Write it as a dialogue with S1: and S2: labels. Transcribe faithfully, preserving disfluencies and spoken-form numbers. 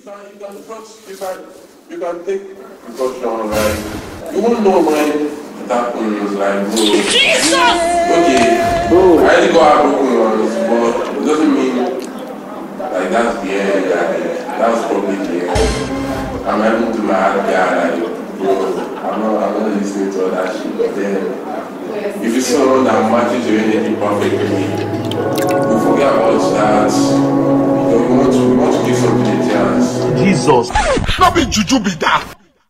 S1: can, you can trust, you can, you can take precaution, like, you won't know when it happens, like, bro. Jesus! Okay, bro, I already got broken once, but it doesn't mean, like, that's the end, like, that's probably the end. I'm able to my heart guy, like, bro, I'm not, I'm not listening to all that shit, but then, if you see someone that matches your energy perfectly, you forget about that. You, know, you want to, you want to give something a chance.
S2: Jesus, not be juju be that.